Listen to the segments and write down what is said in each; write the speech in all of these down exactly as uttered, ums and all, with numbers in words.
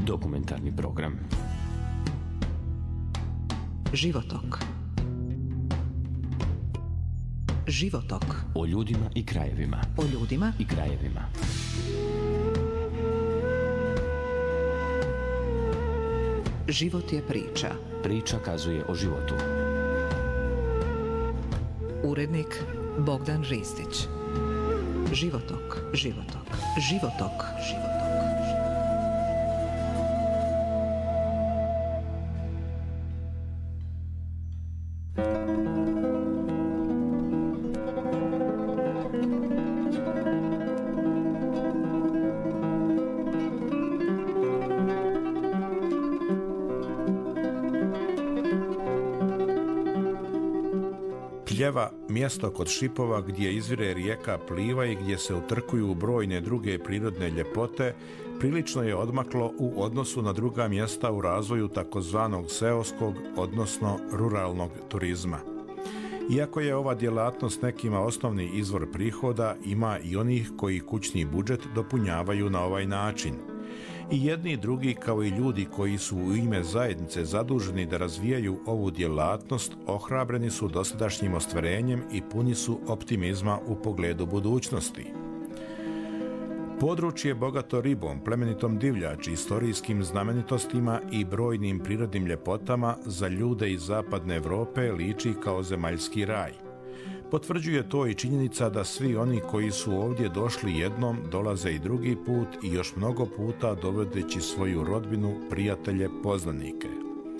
Dokumentarni program Životok. Životok. O ljudima i krajevima. O ljudima i krajevima. Život je priča. Priča kazuje o životu. Urednik Bogdan Ristić. Životok, životok, životok, životok. Pljeva, mjesto kod Šipova gdje izvire rijeka Pliva i gdje se utrkuju brojne druge prirodne ljepote, prilično je odmaklo u odnosu na druga mjesta u razvoju takozvanog seoskog, odnosno ruralnog turizma. Iako je ova djelatnost nekima osnovni izvor prihoda, ima i onih koji kućni budžet dopunjavaju na ovaj način. I jedni i drugi, kao i ljudi koji su u ime zajednice zaduženi da razvijaju ovu djelatnost, ohrabreni su dosadašnjim ostvarenjem i puni su optimizma u pogledu budućnosti. Područje bogato ribom, plemenitom divljači, istorijskim znamenitostima i brojnim prirodnim ljepotama za ljude iz zapadne Europe liči kao zemaljski raj. Potvrđuje to i činjenica da svi oni koji su ovdje došli jednom dolaze i drugi put i još mnogo puta dovodeći svoju rodbinu, prijatelje, poznanike.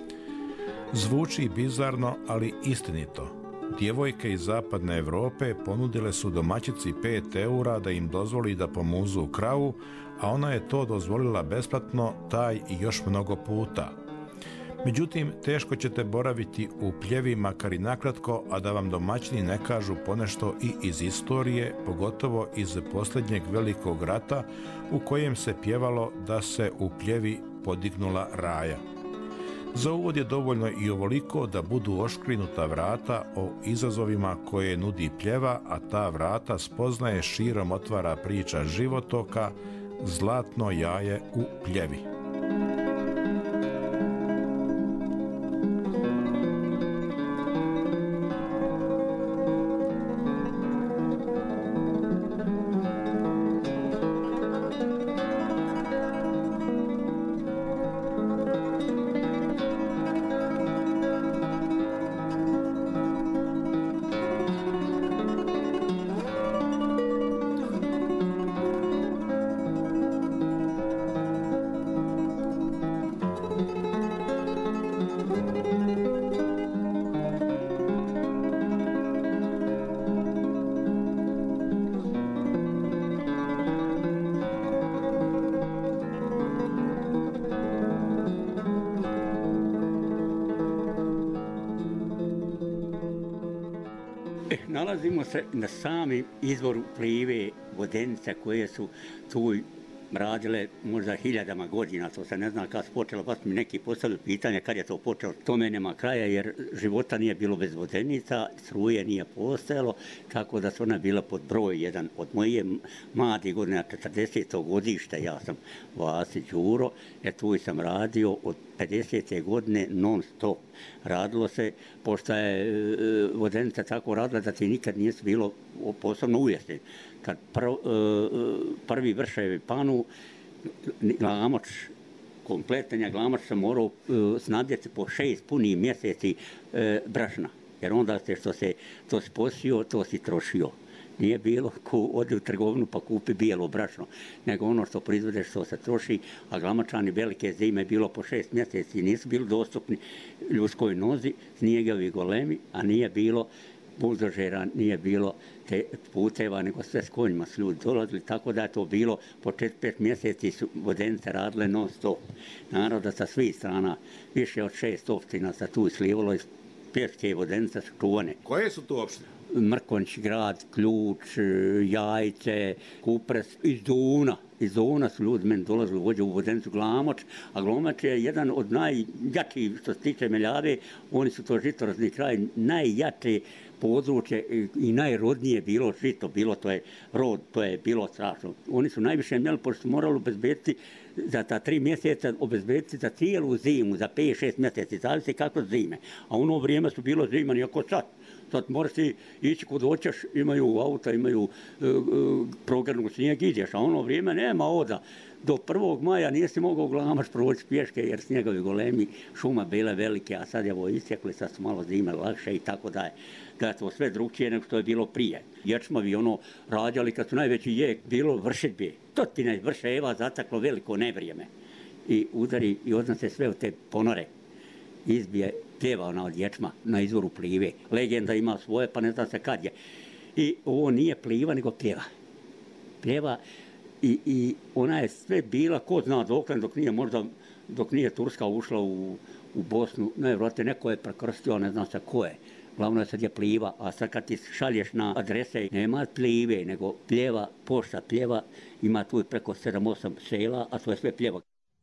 Zvuči bizarno, ali istinito. Djevojke iz zapadne Europe ponudile su domaćici pet eura da im dozvoli da pomuzu kravu, a ona je to dozvolila besplatno taj i još mnogo puta. Međutim, teško ćete boraviti u Pljevi, makar i nakratko, a da vam domaćini ne kažu ponešto i iz istorije, pogotovo iz posljednjeg velikog rata u kojem se pjevalo da se u Pljevi podignula raja. Za uvod je dovoljno i ovoliko da budu oškrinuta vrata o izazovima koje nudi Pljeva, a ta vrata spoznaje širom otvara priča životoka Zlatno jaje u Pljevi. Nalazimo se na samim izvoru Plive, Vodenica koje su tu radile možda hiljadama godina, to se ne zna kad se počelo, pa mi neki postavili pitanje kad je to počelo. Tome nema kraja jer života nije bilo bez Vodenica, struje nije postojalo, tako da su ona bila pod broj jedan od moje mladih godina, četrdesetog godište, ja sam Vasić Đuro, jer tu sam radio od pedesete godine non stop. Radilo se, pošto je Vodenica tako radila da ti nikad nije bilo posebno uvješten. Kad prv, prvi vrševi panu, glamoč, kompletanja glamoč sam morao snadjeti po šest punih mjeseci brašna. Jer onda se što se to sposio, to si trošio. Nije bilo ko ode u trgovinu pa kupi bijelo brašno, nego ono što proizvodeš što se troši, a glamačani velike zime bilo po šest mjeseci, nisu bili dostupni ljudskoj nozi, snijegami golemi, a nije bilo buldožera, nije bilo te puteva, nego sve s konjima su ljudi dolazili, tako da je to bilo po četiri pet mjeseci su Vodenice radile non stop. Naravno da sa svih strana više od šest općina se tu slivalo iz Pješke Vodenice su čuvane. Koje su to opštine? Mrkonjić grad, Ključ, Jajce, Kupres, iz Duna. Iz Duna su ljudi meni dolazili vođe u Vodenicu, Glamoč, a Glamoč je jedan od najjačih što se tiče Meljave, oni su to žitorozni kraj, najjače područje i najrodnije bilo žito, bilo to je rod, to je bilo strašno. Oni su najviše imeli, pošto su morali obezbediti za ta tri mjeseca obezbediti za cijelu zimu, za pet šest mjeseci, zavisi kako zime. A u ono vrijeme su bilo zima, nijako sad. Sad moraš ti ići kod hoćeš, imaju auta, imaju uh, uh, programu snijeg, ideš, a ono vrijeme nema oda. Do prvog maja nisi mogao glamaš proći pješke jer snjegovi golemi, šuma bile velike, a sad je ovo isjekli, sad su malo zime lakše i tako dalje. Da je to sve drugčije nego što je bilo prije. Ječmavi ono rađali kad su najveći jek bilo vršetbe. Stotine vrševa zataklo veliko nevrijeme. I udari i odnose sve u te ponore. Izbije pjeva ona od ječma na izvoru Plive. Legenda ima svoje, pa ne zna se kad je. I ovo nije Pliva, nego pjeva. Pjeva i, i ona je sve bila, ko zna dokle, dok nije možda, dok nije Turska ušla u, u Bosnu. Ne, vrate, neko je prekrstio, ne zna se ko je. Glavno je sad je Pliva, a sad kad ti šalješ na adrese, nema Plive, nego pljeva, pošta pljeva, ima tu preko sedam osam sela, a to je sve pljeva.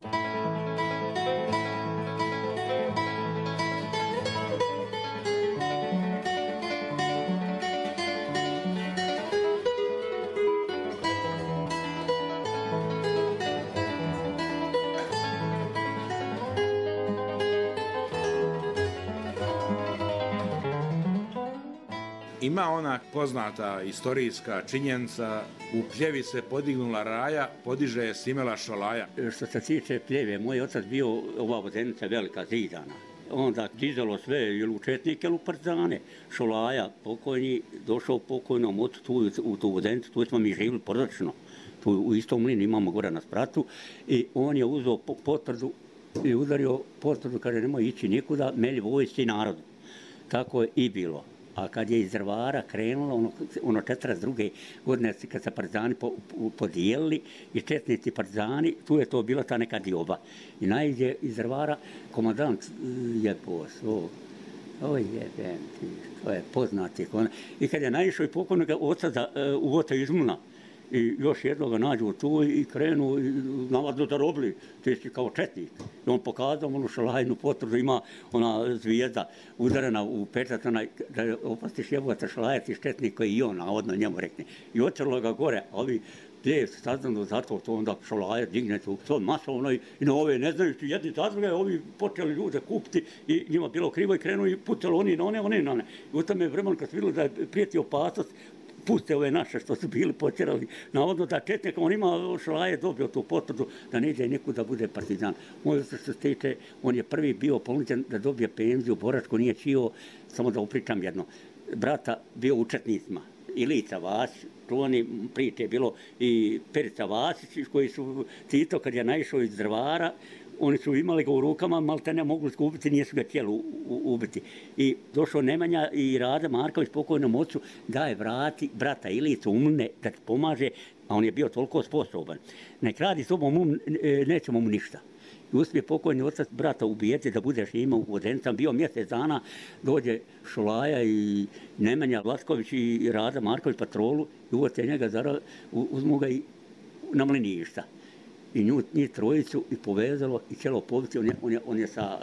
Ima ona poznata istorijska činjenica, u Pljevi se podignula raja, podiže je Simela Šolaja. Što se tiče Pljeve, moj otac bio ova vodenica velika zidana. Onda dizalo sve ili u četnike ili u partizane. Šolaja, pokojni, došao pokojnom otu tu, u tu vodenicu, tu smo mi živjeli porodično. Tu u istom mlinu imamo gore na spratu i on je uzeo potvrdu i udario potvrdu, kaže nemoj ići nikuda, melji vojsci narodu. Tako je i bilo. A kad je iz Drvara krenulo, ono, ono četrdeset druge godine, kad se partizani po, po, podijelili i četnici partizani, tu je to bila ta neka dioba. I najde iz Drvara komandant je posao. Oj jebem ti, to je poznati. I kad je naišao i pokojnoga oca za, uh, u Vota Izmuna, i još jednoga nađu tu i krenu, i navodno zarobili, ti si kao četnik. I on pokazao onu Šolajnu potvrdu, ima ona zvijezda udarena u pečat, da je oprostiš jebovata Šolaja, ti četnik koji i on navodno njemu rekne. I otrlo ga gore, a ovi Pljev saznano zato to onda Šolaja digne tu to masovno i na ove ne znajući jedni zadruge, ovi počeli ljude kupiti i njima bilo krivo i krenu i pucali oni na one, oni na one. I u tome vremenu kad su vidjeli da je prijeti opasnost, puste ove naše što su bili počerali. Navodno da četnik, on ima Šolaje dobio tu potvrdu da ne ide nikud da bude partizan. Moj što se tiče, on je prvi bio ponuđen da dobije penziju, boračku nije čio, samo da upričam jedno. Brata bio u četnicima. Ilica Vasić, čuvani priče je bilo i Perica Vasić, koji su Tito kad je naišao iz Drvara, oni su imali ga u rukama, malo te ne mogli skupiti, nisu ga htjeli ubiti. I došao Nemanja i Rada Marković, pokojnom ocu, da je vrati brata Ilicu umne, da ti pomaže, a on je bio toliko sposoban. Nek radi s tobom um, nećemo mu ništa. I uspije pokojni otac brata ubijeti da budeš ima u Vodenicama. Bio mjesec dana, dođe Šolaja i Nemanja Vlasković i Rada Marković patrolu i uvote njega, zara, uzmu ga i na mliništa. I nju, njih trojicu i povezalo i cijelo pobiti, on je, on je, on je sa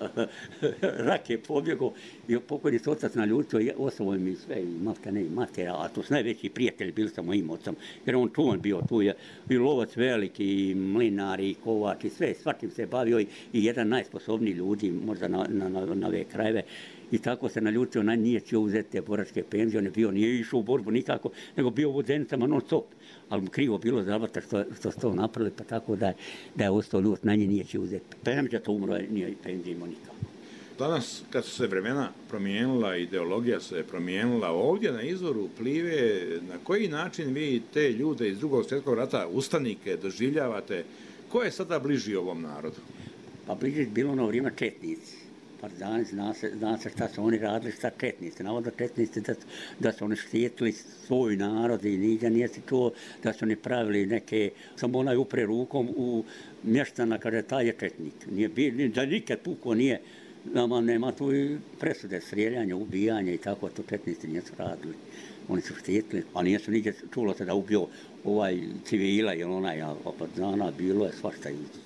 rake pobjegao i pokojni se otac naljutio i osovo mi sve i malte ne i matera, a to su najveći prijatelji bili sa mojim ocom, jer on čuvan bio tu, je i lovac veliki, i mlinar, i kovač, i sve, svačim se bavio i, i jedan najsposobniji ljudi, možda na, na, na, na ove krajeve. I tako se naljutio, na nije htio uzeti te boračke penzije, on je bio, nije išao u borbu nikako, nego bio u Vodenicama non stop. Ali mu krivo bilo zavrta što, što su to napravili, pa tako da, da je ostao ljut, na nje nije će uzeti. Pemđa to umro, nije penzije imao nikako. Danas, kad su se vremena promijenila, ideologija se promijenila, ovdje na izvoru Plive, na koji način vi te ljude iz drugog svjetskog rata, ustanike, doživljavate? Ko je sada bliži ovom narodu? Pa bliži bilo ono vrijeme četnici. Partizani, zna se, zna se šta su oni radili, šta četnici. Navodno četnici da, da su oni štitili svoj narod i nigdje nije se čuo da su oni pravili neke, samo onaj upre rukom u mještana kada je taj je četnik. Nije, da nikad puko nije, nama nema tu i presude, strijeljanja, ubijanja i tako, to četnici nisu radili. Oni su štitili, a nije su nigdje čulo se da ubio ovaj civila ili onaj, a partizana bilo je svašta ići.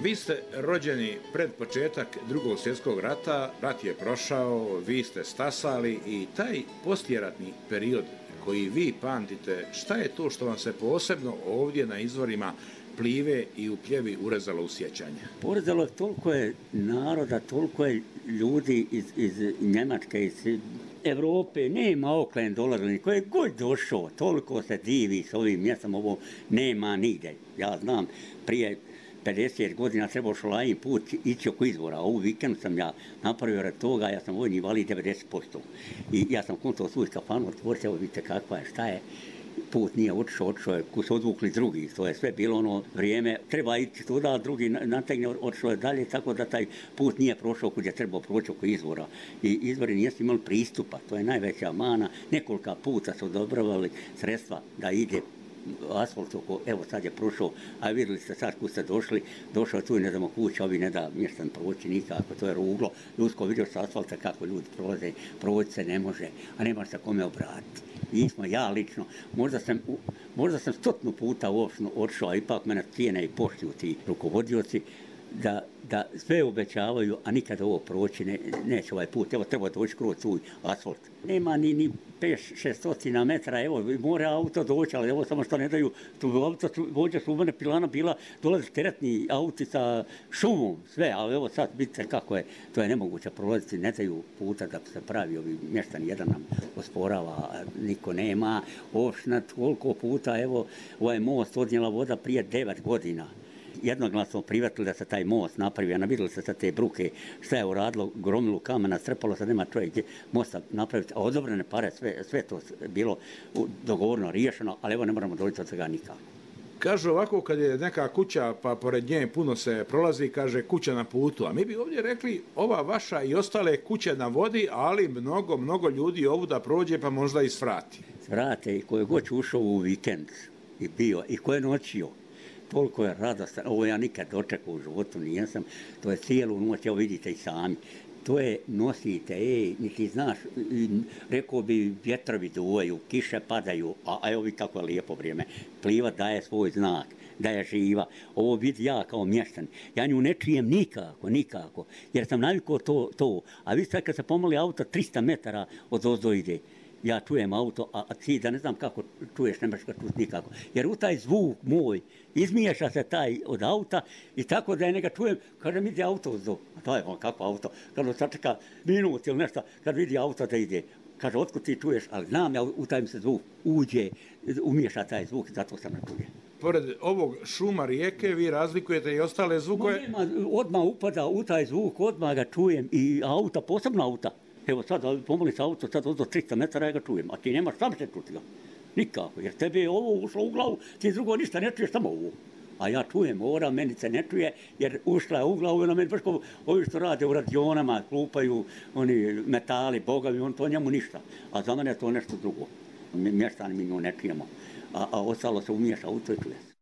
Vi ste rođeni pred početak drugog svjetskog rata, rat je prošao, vi ste stasali i taj poslijeratni period koji vi pamtite, šta je to što vam se posebno ovdje na izvorima Plive i u Pljevi urezalo u sjećanje? Urezalo je toliko je naroda, toliko je ljudi iz, iz Njemačke, iz Evrope, nema oklen dolazili, ko je god došao, toliko se divi s ovim mjestom, ovo nema nigdje. Ja znam, prije pedeset godina trebao šolajni put ići oko izvora. Ovu vikend sam ja napravio rad toga, ja sam vojni invalid devedeset posto. I ja sam kontao svoj kafanu, otvorite, evo vidite kakva je, šta je. Put nije otišao, otišao je, ko su odvukli drugi, to je sve bilo ono vrijeme, treba ići tuda, drugi nategne, otišao je dalje, tako da taj put nije prošao kud je trebao proći oko izvora. I izvori nisu imali pristupa, to je najveća mana, nekolika puta su odobravali sredstva da ide asfalt oko, evo sad je prošao, a vidjeli ste sad kud ste došli, došao tu i ne damo kuća, ovi ne da mještan proći nikako, to je ruglo, ljudsko vidio sa asfalta kako ljudi prolaze, proći se ne može, a nemaš se kome obratiti. I smo, ja lično, možda sam, možda sam stotnu puta uopšteno otišao, a ipak mene cijene i poštuju ti rukovodioci, da, da sve obećavaju, a nikada ovo proći ne, neće ovaj put. Evo treba doći kroz svoj asfalt. Nema ni, ni pet šest stotina metara, evo, mora auto doći, ali evo samo što ne daju, tu auto vođa Šumane Pilana bila, dolazi teretni auti sa šumom, sve, ali evo sad vidite kako je, to je nemoguće prolaziti, ne daju puta da se pravi ovi mještani, jedan nam osporava, niko nema, ošna toliko puta, evo, ovaj most odnijela voda prije devet godina. Jednoglasno privatili da se taj most napravi, a vidjeli se sad te bruke, šta je uradilo, gromilu kamena, strpalo se, nema čovjek gdje mosta napraviti, a odobrene pare, sve, sve to bilo dogovorno, riješeno, ali evo ne moramo doći od svega nikako. Kažu ovako, kad je neka kuća, pa pored nje puno se prolazi, kaže kuća na putu, a mi bi ovdje rekli ova vaša i ostale kuće na vodi, ali mnogo, mnogo ljudi ovu da prođe, pa možda i svrati. Svrate i ko je god ušao u vikend i bio, i ko je noćio, toliko je radostan, ovo ja nikad dočekao u životu nijesam, to je cijelu noć, evo vidite i sami, to je nosite, ej, niti znaš, rekao bi vjetrovi duvaju, kiše padaju, a, a evo vi kako je lijepo vrijeme, Pliva daje svoj znak, da je živa, ovo vidi ja kao mještan, ja nju ne čujem nikako, nikako, jer sam navikao to, to, a vi sad kad se pomoli auto trista metara od ozdo ide, ja čujem auto, a, a ti da ne znam kako čuješ, nemaš ga čuti nikako. Jer u taj zvuk moj izmiješa se taj od auta i tako da je neka čujem, kaže mi ide auto uzdo. A to je on, kako auto? Kad on sačeka minut ili nešto, kad vidi auto da ide. Kaže, otkud ti čuješ, ali znam ja u taj mi se zvuk uđe, umiješa taj zvuk i zato sam ne čuje. Pored ovog šuma rijeke vi razlikujete i ostale zvukove? Nema, odmah upada u taj zvuk, odmah ga čujem i auta, posebno auta. Evo sad, pomoli se auto, sad od trista metara ja ga čujem, a ti nemaš sam se čuti ga. Nikako, jer tebi je ovo ušlo u glavu, ti drugo ništa ne čuješ, samo ovo. A ja čujem, ora meni se ne čuje, jer ušla je u glavu i na meni, baš kao ovi što rade u radionama, klupaju oni metali, bogavi, on to njemu ništa. A za mene je to nešto drugo. Mještani mi nju ne čujemo, a, a ostalo se umiješa u to i čuje se.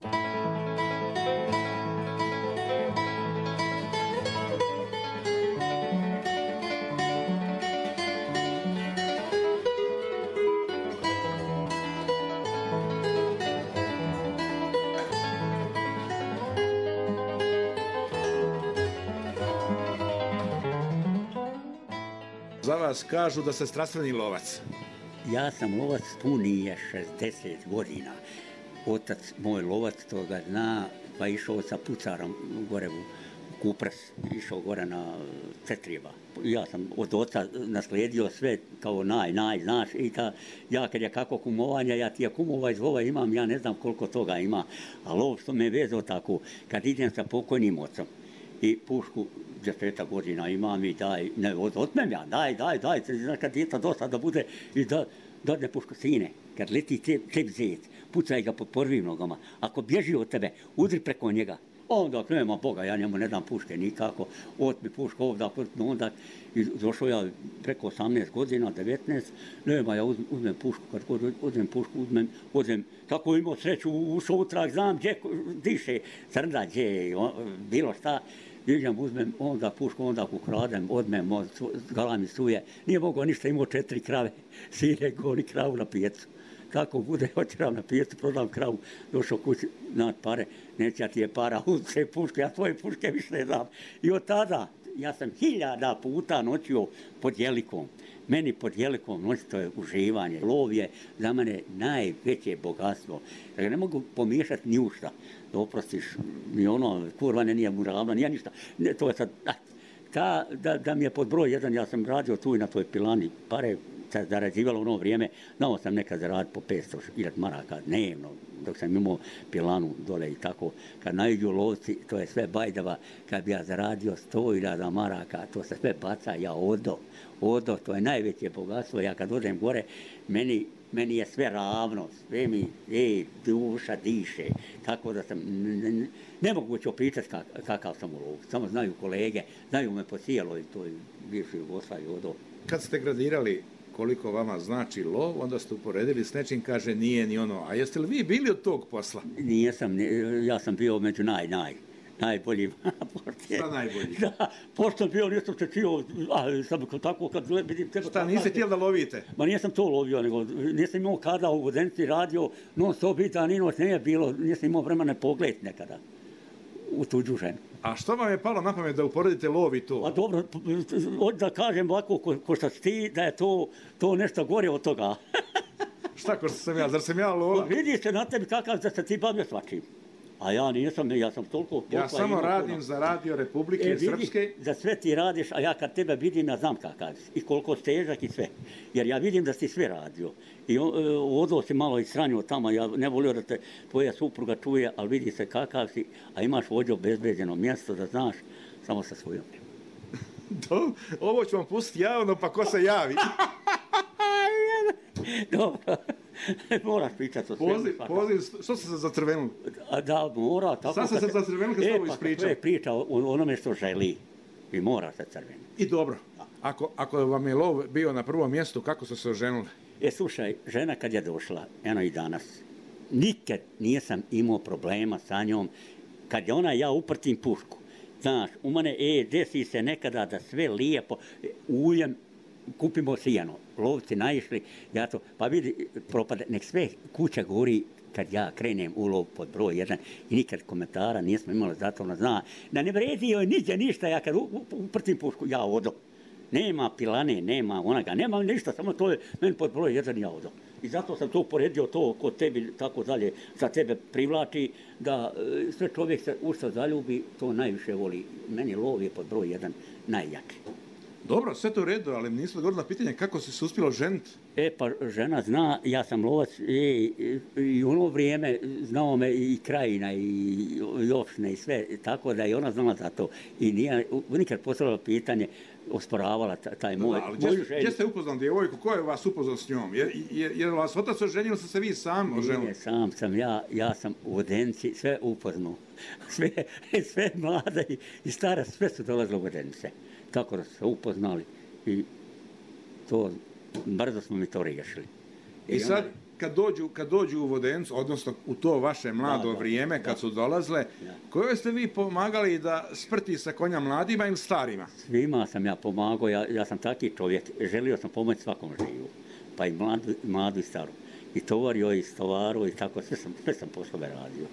Za vas kažu da ste strastveni lovac. Ja sam lovac punije šezdeset godina. Otac moj lovac toga zna, pa išao sa pucarom gore u Kupres, išao gore na Cetrijeva. Ja sam od oca naslijedio sve kao naj, naj, znaš, i ta, ja kad je kako kumovanja, ja ti je kumova iz lova imam, ja ne znam koliko toga ima, a lov što me vezao tako, kad idem sa pokojnim ocom i pušku desetak godina imam i daj, ne, otmem ja, daj, daj, daj, znaš kad djeca dosta da bude i da, da ne pušku sine, kad leti cep zec, pucaj ga po prvim nogama, ako bježi od tebe, udri preko njega, onda nema Boga, ja njemu ne dam puške nikako, otmi pušku ovdje, onda, i došao ja preko osamnaest godina, devetnaest, nema ja uzmem pušku, kad god uzmem pušku, uzmem, uzmem, tako imao sreću, ušao utrak, znam gdje diše, crda, gdje, bilo šta, idem, uzmem onda pušku, onda ukradem, odmem, gala mi suje, nije mogao ništa, imao četiri krave, sire, goni kravu na pijecu. Kako bude, otjeram na pijestu, prodam kravu, došao kući, na pare, neće ja ti je para, uze puške, ja tvoje puške više ne dam. I od tada, ja sam hiljada puta noćio pod jelikom. Meni pod jelikom noć to je uživanje. Lov je za mene najveće bogatstvo. Da ga ne mogu pomiješati ni u šta. Da oprostiš, ni ono, kurva ne nije muravna, nije ništa. Ne, to je sad, ta, da, da mi je pod broj jedan, ja sam radio tu i na toj pilani, pare se zarađivalo u ono vrijeme, znao sam nekad zaraditi po petsto hiljada maraka dnevno, dok sam imao pilanu dole i tako. Kad naiđu lovci, to je sve bajdava, kad bi ja zaradio sto hiljada maraka, to se sve baca, ja odo, odo, to je najveće bogatstvo. Ja kad odem gore, meni, meni je sve ravno, sve mi, ej, duša diše, tako da sam, ne, ne mogu ću opričati kak, kakav sam u lovu, samo znaju kolege, znaju me po cijeloj toj bivšoj Jugoslaviji odo. Kad ste gradirali koliko vama znači lov, onda ste uporedili s nečim, kaže nije ni ono. A jeste li vi bili od tog posla? Nijesam, ja sam bio među naj, naj, najboljim. Šta najbolji? Da, pošto sam bio, nisam se čio, a sam tako kad vidim tebe... Šta, niste htjeli da lovite? Ma nisam to lovio, nego nisam imao kada u Vodenici radio, non stop i dan i noć nije bilo, nisam imao vremena pogled nekada u tuđu ženu. A što vam je palo na pamet da uporedite lov i to? A dobro, da kažem ovako, ko, ko što si ti, da je to, to nešto gore od toga. Šta ko što sam ja, zar sam ja lova? Vidi se na tebi kakav da se ti bavio svačim. A ja nisam, ja sam toliko... Ja samo radim puno. Za Radio Republike e, Srpske. Vidi, za sve ti radiš, a ja kad tebe vidim, ja znam kakav si. I koliko stežak i sve. Jer ja vidim da si sve radio. I odao si malo i sranio tamo, ja ne volio da te tvoja supruga čuje, ali vidi se kakav si, a imaš ovdje obezbeđeno mjesto da znaš samo sa svojom. Do, ovo ću vam pustiti javno, pa ko se javi? Dobro. Moraš pričati o svemu. Poziv, poziv, što ste se zatrvenuli? Da, mora. Tako sad ste se zatrvenuli kad ste ovo ispričali. E, pa to je priča o onome što želi. I mora se crveni. I dobro. Ako, ako vam je lov bio na prvom mjestu, kako ste se oženili? E, slušaj, žena kad je došla, eno i danas, nikad nisam imao problema sa njom. Kad je ona, ja uprtim pušku. Znaš, u mene, e, desi se nekada da sve lijepo, uljem, kupimo sijano, lovci naišli, ja to, pa vidi, propade, nek sve kuća gori kad ja krenem u lov pod broj jedan i nikad komentara nismo imali, zato ona zna da ne vredi joj niđe ništa, ja kad uprtim pušku, ja odo. Nema pilane, nema onoga, nema ništa, samo to je meni pod broj jedan, ja odo. I zato sam to uporedio to kod tebi, tako dalje, za tebe privlači, da sve čovjek se u što zaljubi, to najviše voli. Meni lov je pod broj jedan najjači. Dobro, sve to u redu, ali mi niste odgovorili na pitanje kako si se uspjelo ženiti. E, pa žena zna, ja sam lovac i, i u ono vrijeme znao me i Krajina i, i opštine i sve, tako da je ona znala za to. I nije nikad postavila pitanje, osporavala taj moj, da, ali moju želju. Gdje ste upoznali djevojku, ko je vas upoznao s njom? Jer, jer, jer vas otac oženio, ili ste se vi sam oženili? Nije, sam sam ja, ja sam u Vodenici sve upoznao. Sve, sve mlada i, i stara, sve su dolazile u Vodenice. Tako da su se upoznali i to, brzo smo mi to riješili. I, I sad, kad dođu, kad dođu u Vodenicu, odnosno u to vaše mlado da, da, vrijeme, kad da. su dolazile, da. koje ste vi pomagali da sprti sa konja mladima ili starima? Svima sam ja pomagao, ja, ja sam taki čovjek, želio sam pomoći svakom živu, pa i mladu, mladu i staru. I tovario, i stovaru, i tako, sve sam, sve sam poslove radio.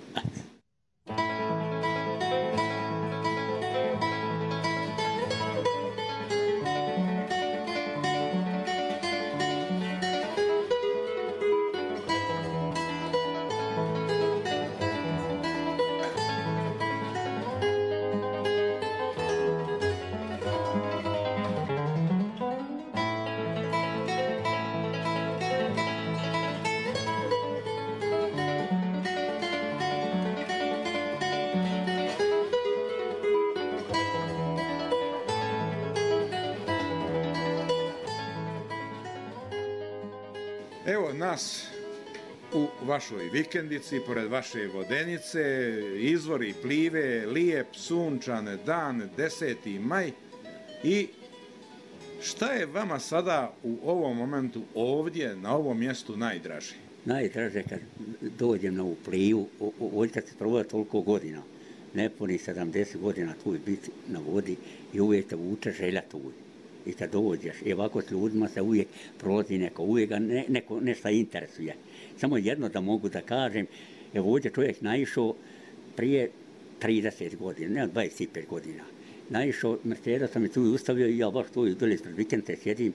Evo nas u vašoj vikendici, pored vaše Vodenice, izvori Plive, lijep, sunčan dan, deseti maj. I šta je vama sada u ovom momentu ovdje, na ovom mjestu, najdraže? Najdraže kad dođem na ovu Plivu, ovdje kad se provode toliko godina, nepuni sedamdeset godina tu biti na vodi i uvijek te vuče želja tu. i kad dođeš, i ovako s ljudima se uvijek prolazi neko, uvijek ga ne, neko nešto interesuje. Samo jedno da mogu da kažem, evo ovdje čovjek naišao prije trideset godina, ne dvadeset pet godina. Naišao, Mercedes sam je tu ustavio i ja baš tu dole ispred vikende sjedim.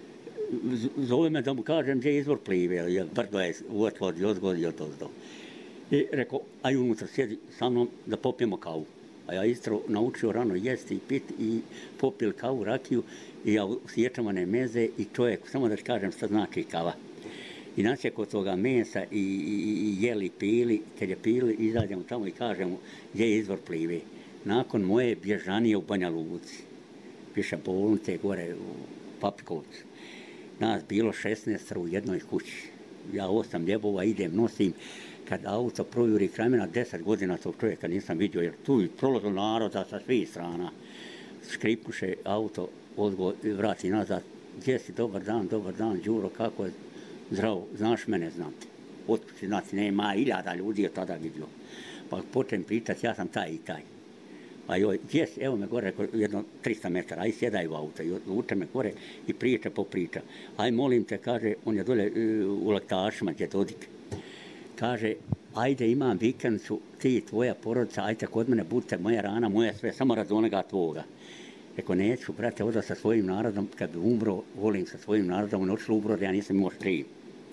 Zove me da mu kažem gdje je izvor Plive, jer brdo je uotvodi, odgodi, odozdo. I rekao, aj unutra sjedi sa mnom da popijemo kavu. A ja istro naučio rano jesti i piti i popili kavu, rakiju i ja sjećam one meze i čovjek, samo da ti kažem šta znači kava. I nas je kod toga mesa i, i, i jeli, pili, kad je pili, izađemo tamo i kažemo gdje je izvor Plive. Nakon moje bježanije u Banja Luci, piše bolnice gore u Papikovcu, nas bilo šesnaest u jednoj kući. Ja osam ljebova idem, nosim, kad auto projuri kraj mene, deset godina tog čovjeka nisam vidio, jer tu je prolazilo naroda sa svih strana. Škripnuše auto, odgo, vrati nazad, gdje si, dobar dan, dobar dan, Đuro, kako je, zdravo, znaš mene, znam te. Otpući, znači, nema, iljada ljudi je tada vidio. Pa počnem pričati, ja sam taj i taj. A joj, gdje si, evo me gore, jedno trista metara, aj sjedaj u auto, i odvuče me gore i priča po priča. Aj, molim te, kaže, on je dole u Laktašima, gdje Dodik. Kaže, ajde imam vikendicu, ti i tvoja porodica, ajte kod mene, budite moja rana, moja sve, samo radi onoga tvoga. Rekao, neću, brate, oda sa svojim narodom, kad bi umro, volim sa svojim narodom, on otišlo umro, ja nisam imao štrim.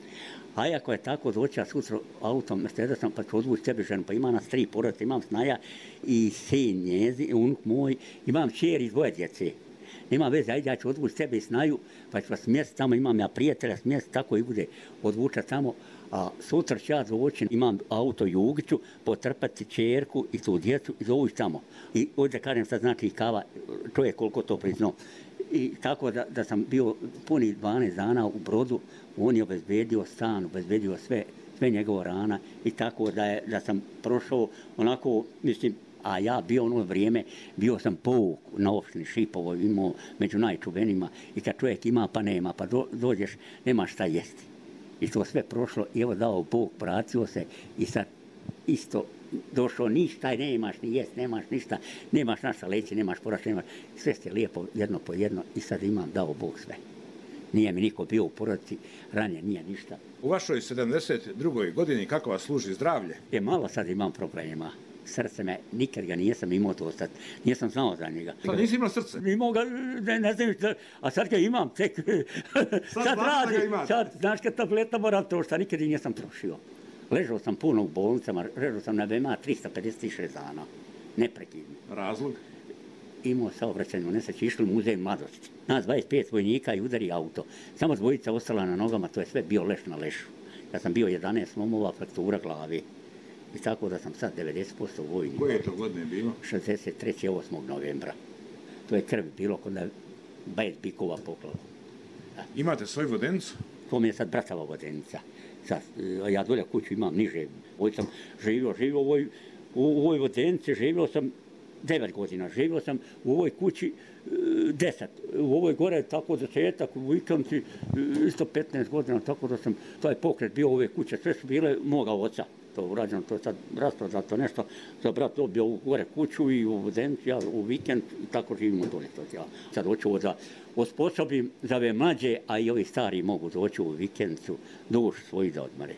A ako je tako, doća sutra autom Mercedesom, pa ću odvući tebi ženu, pa ima nas tri porodice, imam snaja i sin njezi, unuk moj, imam čer i dvoje djece. Nema veze, ajde, ja ću odvući tebe i snaju, pa ću vas smjestiti tamo, imam ja prijatelja smjestiti, tako i bude odvučati tamo. A sutra ću ja doći, imam auto Jugiću, potrpati čerku i tu djecu i zovući tamo. I ovdje kažem sad znači kava, čovjek koliko to priznao. I tako da, da sam bio puni dvanaest dana u Brodu, on je obezbedio stan, obezbedio sve, sve njegova rana i tako da, je, da sam prošao onako, mislim, a ja bio ono vrijeme, bio sam pouk na opštini Šipovo, imao među najčuvenima i kad čovjek ima pa nema, pa do, dođeš, nema šta jesti. I to sve prošlo i evo dao Bog, pratio se i sad isto došao, ništa nemaš ni jest, nemaš ništa, nemaš našta leći, nemaš poraš, nemaš, sve ste lijepo jedno po jedno i sad imam, dao Bog sve. Nije mi niko bio u porodici, ranije nije ništa. U vašoj sedamdeset drugoj godini kako vas služi zdravlje? Je malo sad imam problema. Srce me, nikad ga nisam imao to sad, nisam znao za njega. Sad nisi imao srce? Imao ga, ne, ne znam, a sad ga imam, tek, sad, sad radi, sad, znaš kad tableta moram to šta nikad i nisam trošio. Ležao sam puno u bolnicama, ležao sam na V M A trista pedeset šest dana, neprekidno. Razlog? Imao saobraćajnu nesreću, išli u muzej mladosti. Nas dvadeset pet vojnika i udari auto. Samo dvojica ostala na nogama, to je sve bio leš na lešu. Ja sam bio jedanaest slomova, fraktura glave. I tako da sam sad devedeset posto vojnik. Koje je to godine bilo? šezdeset trećeg osmog novembra. To je krv bilo kod da bajet bikova poklala. Da. Imate svoju vodenicu? To mi je sad bratava vodenica. Sad, ja dolje kuću imam niže. Ovdje sam živio, živio u ovoj, u ovoj vodenici, živio sam devet godina. Živio sam u ovoj kući deset. U ovoj gore tako desetak, u vikendici isto petnaest godina, tako da sam taj pokret bio u ove kuće. Sve su bile moga oca. To urađeno, to je sad rasprodato nešto, za brat dobio u gore kuću i u vodenicu, ja u vikend i tako živimo dole. Ja sad hoću ovo da osposobim za ove mlađe, a i ovi stari mogu doći u vikendicu, duš svoji da odmare.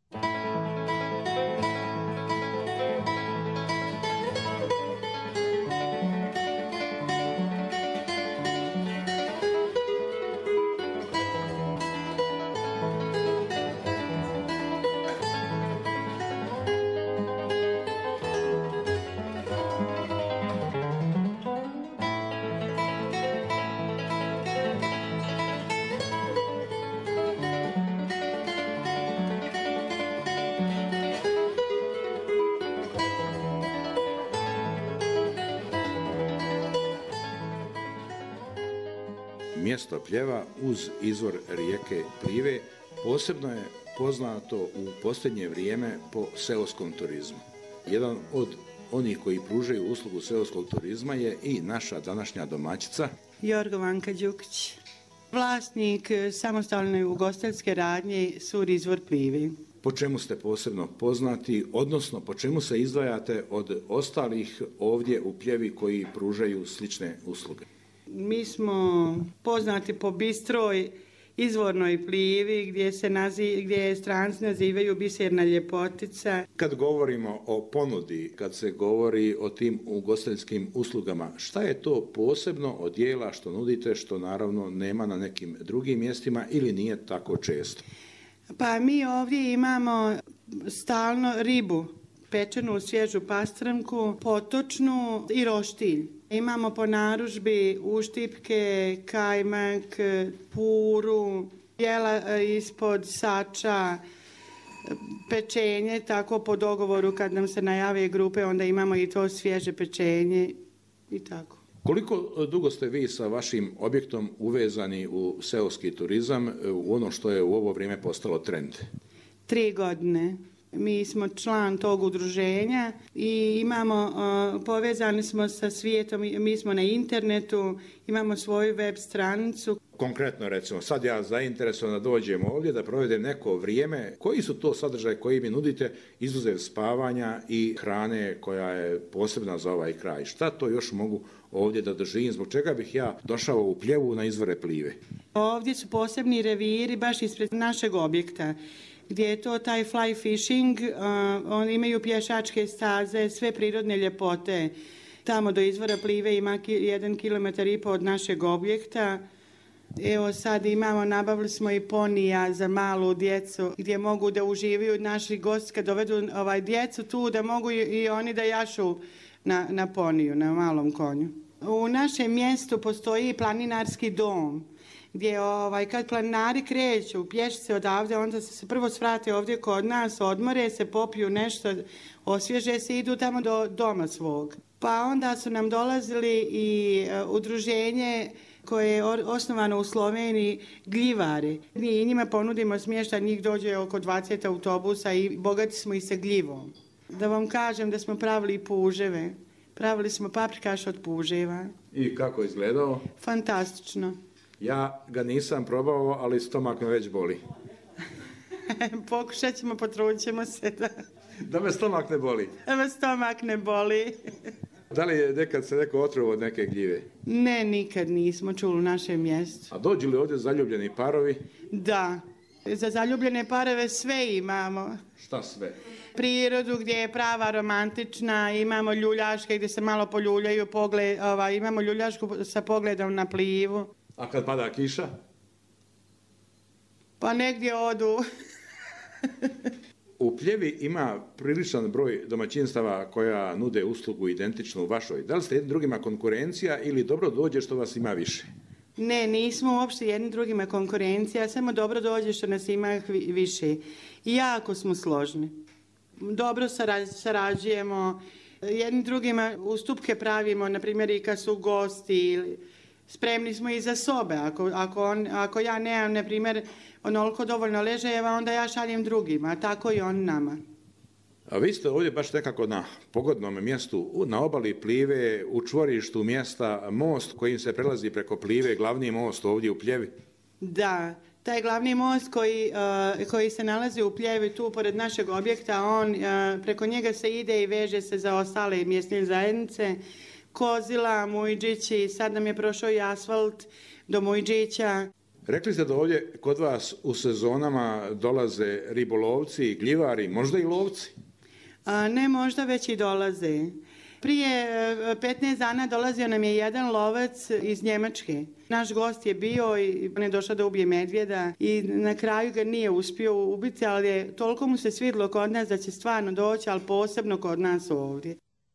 Mjesto Pljeva uz izvor rijeke Plive posebno je poznato u posljednje vrijeme po seoskom turizmu. Jedan od onih koji pružaju uslugu seoskog turizma je i naša današnja domaćica Jorgovanka Đukić, vlasnik samostalne ugostiteljske radnje Sur izvor Plive. Po čemu ste posebno poznati, odnosno po čemu se izdvajate od ostalih ovdje u Pljevi koji pružaju slične usluge? Mi smo poznati po bistroj izvornoj plivi gdje se nazi, gdje stranci nazivaju biserna ljepotica. Kad govorimo o ponudi, kad se govori o tim ugostiteljskim uslugama, šta je to posebno od dijela što nudite, što naravno nema na nekim drugim mjestima ili nije tako često? Pa mi ovdje imamo stalno ribu, pečenu svježu pastramku, potočnu i roštilj. Imamo po narudžbi uštipke, kajmak, puru, jela ispod sača, pečenje, tako po dogovoru kad nam se najave grupe, onda imamo i to svježe pečenje i tako. Koliko dugo ste vi sa vašim objektom uvezani u seoski turizam, u ono što je u ovo vrijeme postalo trend? Tri godine. Mi smo član tog udruženja i imamo, uh, povezani smo sa svijetom, mi smo na internetu, imamo svoju web stranicu. Konkretno recimo, sad ja zainteresovan da dođem ovdje, da provedem neko vrijeme, koji su to sadržaje koji mi nudite, izuzev spavanja i hrane koja je posebna za ovaj kraj? Šta to još mogu ovdje da doživim, zbog čega bih ja došao u Pljevu na izvore Plive? Ovdje su posebni reviri baš ispred našeg objekta, gdje je to taj fly fishing, uh, oni imaju pješačke staze, sve prirodne ljepote. Tamo do izvora Plive ima ki, jedan kilometar i po od našeg objekta. Evo sad imamo, nabavili smo i ponija za malu djecu, gdje mogu da uživaju naši gosti kad dovedu ovaj, djecu tu, da mogu i, i oni da jašu na, na poniju, na malom konju. U našem mjestu postoji planinarski dom, gdje ovaj, kad planinari kreću pješice odavde, onda se prvo svrate ovdje kod nas, odmore se, popiju nešto, osvježe se i idu tamo do doma svog. Pa onda su nam dolazili i uh, udruženje koje je osnovano u Sloveniji, gljivari. Mi njima ponudimo smještaj, njih dođe oko dvadeset autobusa i bogati smo i sa gljivom. Da vam kažem da smo pravili i puževe. Pravili smo paprikaš od puževa. I kako je izgledao? Fantastično. Ja ga nisam probao, ali stomak me već boli. Pokušat ćemo, potrudit ćemo se da... Da me stomak ne boli? Da me stomak ne boli. Da li je nekad se neko otrovao od neke gljive? Ne, nikad nismo čuli u našem mjestu. A dođu li ovdje zaljubljeni parovi? Da. Za zaljubljene parove sve imamo. Šta sve? Prirodu gdje je prava romantična, imamo ljuljaške gdje se malo poljuljaju, pogled, ova, imamo ljuljašku sa pogledom na Plivu. A kad pada kiša? Pa negdje odu. U Pljevi ima priličan broj domaćinstava koja nude uslugu identičnu vašoj. Da li ste jednim drugima konkurencija ili dobro dođe što vas ima više? Ne, nismo uopšte jednim drugima konkurencija, samo dobro dođe što nas ima više. I jako smo složni. Dobro sarađujemo, jednim drugima ustupke pravimo, na primjer i kad su gosti, spremni smo i za sobe. Ako, ako, on, ako ja nemam, na primjer, onoliko dovoljno ležajeva, onda ja šaljem drugima, a tako i on nama. A vi ste ovdje baš nekako na pogodnom mjestu, na obali Plive, u čvorištu mjesta, most kojim se prelazi preko Plive, glavni most ovdje u Pljevi. Da, taj glavni most koji, uh, koji se nalazi u Pljevi tu pored našeg objekta, on, uh, preko njega se ide i veže se za ostale mjesne zajednice, Kozila, Mujđići, sad nam je prošao i asfalt do Mujđića. Rekli ste da ovdje kod vas u sezonama dolaze ribolovci, gljivari, možda i lovci? A, ne, možda već i dolaze. Prije petnaest dana dolazio nam je jedan lovac iz Njemačke. Naš gost je bio i on je došao da ubije medvjeda i na kraju ga nije uspio ubiti, ali je, toliko mu se svidlo kod nas da će stvarno doći, ali posebno kod nas ovdje.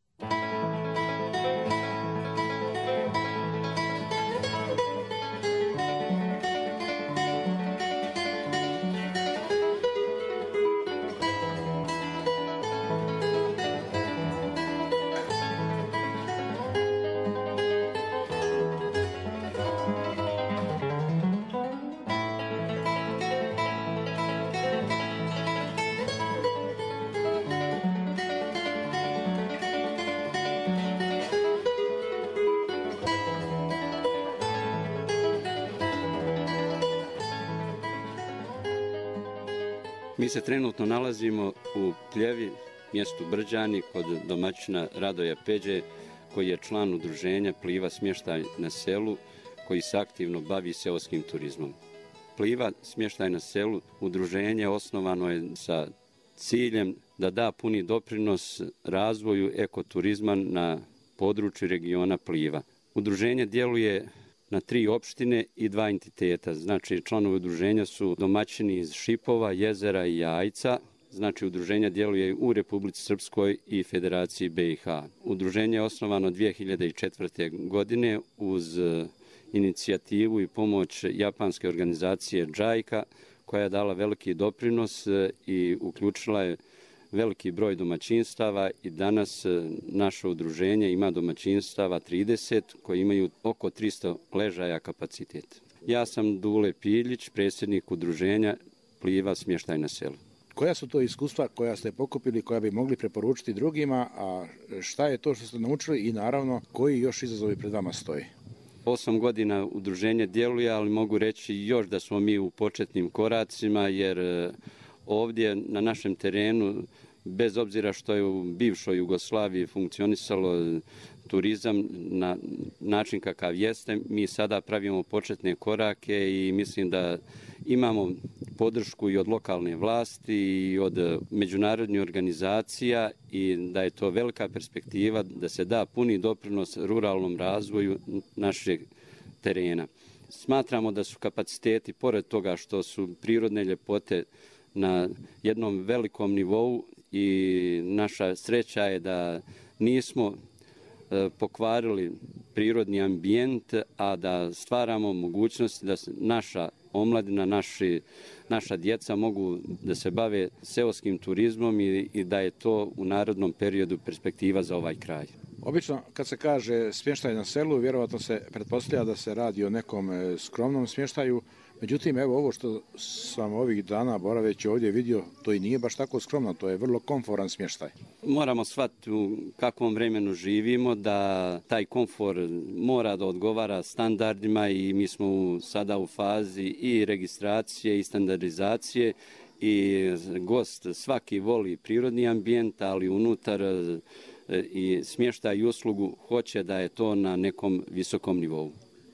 Mi se trenutno nalazimo u Pljevi, mjestu Brđani, kod domaćina Radoja Peđe, koji je član udruženja Pliva smještaj na selu koji se aktivno bavi seoskim turizmom. Pliva smještaj na selu udruženje osnovano je sa ciljem da da puni doprinos razvoju ekoturizma na području regiona Pliva. Udruženje djeluje na tri opštine i dva entiteta. Znači, članovi udruženja su domaćini iz Šipova, Jezera i Jajca. Znači, udruženje djeluje u Republici Srpskoj i Federaciji B i H. Udruženje je osnovano dvije hiljade četvrte. godine uz inicijativu i pomoć japanske organizacije džajka, koja je dala veliki doprinos i uključila je veliki broj domaćinstava i danas naše udruženje ima domaćinstava trideset koji imaju oko tristo ležaja kapacitet. Ja sam Dule Piljić, predsjednik udruženja Pliva smještaj na selu. Koja su to iskustva koja ste pokupili, koja bi mogli preporučiti drugima, a šta je to što ste naučili i naravno koji još izazovi pred vama stoji? Osam godina udruženje djeluje, ali mogu reći još da smo mi u početnim koracima, jer ovdje na našem terenu, bez obzira što je u bivšoj Jugoslaviji funkcionisalo turizam na način kakav jeste, mi sada pravimo početne korake i mislim da imamo podršku i od lokalne vlasti i od međunarodnih organizacija i da je to velika perspektiva da se da puni doprinos ruralnom razvoju našeg terena. Smatramo da su kapaciteti, pored toga što su prirodne ljepote na jednom velikom nivou, i naša sreća je da nismo pokvarili prirodni ambijent, a da stvaramo mogućnosti da naša omladina, naši, naša djeca mogu da se bave seoskim turizmom i, i da je to u narodnom periodu perspektiva za ovaj kraj. Obično kad se kaže smještaj na selu, vjerovatno se pretpostavlja da se radi o nekom skromnom smještaju. Međutim, evo ovo što sam ovih dana boraveći ovdje vidio, to i nije baš tako skromno, to je vrlo komforan smještaj. Moramo shvatiti u kakvom vremenu živimo, da taj komfor mora da odgovara standardima i mi smo sada u fazi i registracije i standardizacije i gost svaki voli prirodni ambijent, ali unutar i smještaj i uslugu hoće da je to na nekom visokom nivou.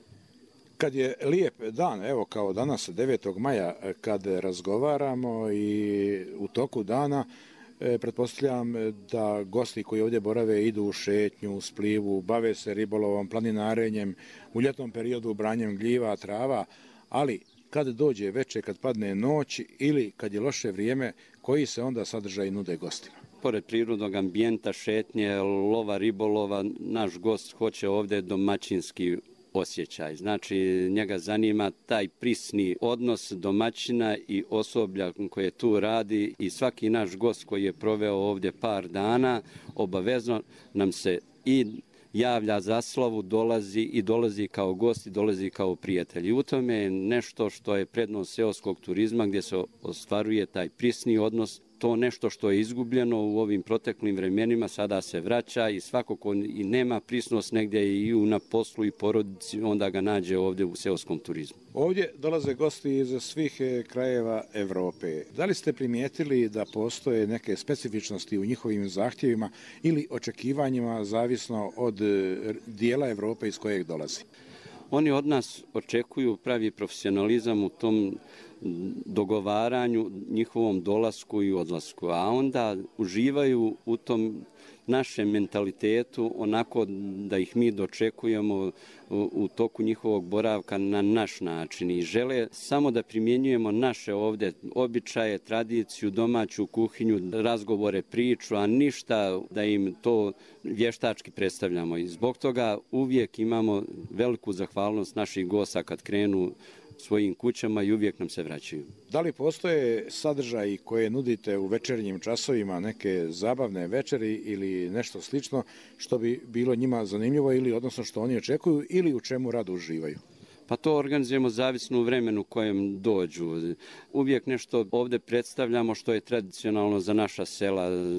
Kad je lijep dan, evo kao danas devetog maja, kad razgovaramo i u toku dana, pretpostavljam da gosti koji ovdje borave idu u šetnju, u splivu, bave se ribolovom, planinarenjem, u ljetnom periodu branjem gljiva, trava, ali kad dođe večer, kad padne noć ili kad je loše vrijeme, koji se onda sadržaj nude gostima? Pored prirodnog ambijenta, šetnje, lova, ribolova, naš gost hoće ovdje domaćinski osjećaj. Znači, njega zanima taj prisni odnos domaćina i osoblja koje tu radi i svaki naš gost koji je proveo ovdje par dana, obavezno nam se i javlja za slavu, dolazi i dolazi kao gost i dolazi kao prijatelj. I u tome je nešto što je prednost seoskog turizma gdje se ostvaruje taj prisni odnos. To nešto što je izgubljeno u ovim proteklim vremenima sada se vraća i svako ko i nema prisnost negdje i na poslu i porodici, onda ga nađe ovdje u seoskom turizmu. Ovdje dolaze gosti iz svih krajeva Evrope. Da li ste primijetili da postoje neke specifičnosti u njihovim zahtjevima ili očekivanjima zavisno od dijela Evrope iz kojeg dolazi? Oni od nas očekuju pravi profesionalizam u tom dogovaranju, njihovom dolasku i odlasku, a onda uživaju u tom našem mentalitetu onako da ih mi dočekujemo u, u toku njihovog boravka na naš način i žele samo da primjenjujemo naše ovdje običaje, tradiciju, domaću kuhinju, razgovore, priču, a ništa da im to vještački predstavljamo. I zbog toga uvijek imamo veliku zahvalnost naših gosta kad krenu svojim kućama i uvijek nam se vraćaju. Da li postoje sadržaji koje nudite u večernjim časovima, neke zabavne večeri ili nešto slično što bi bilo njima zanimljivo ili odnosno što oni očekuju ili u čemu rado uživaju? Pa to organizujemo zavisno u vremenu kojem dođu. Uvijek nešto ovdje predstavljamo što je tradicionalno za naša sela.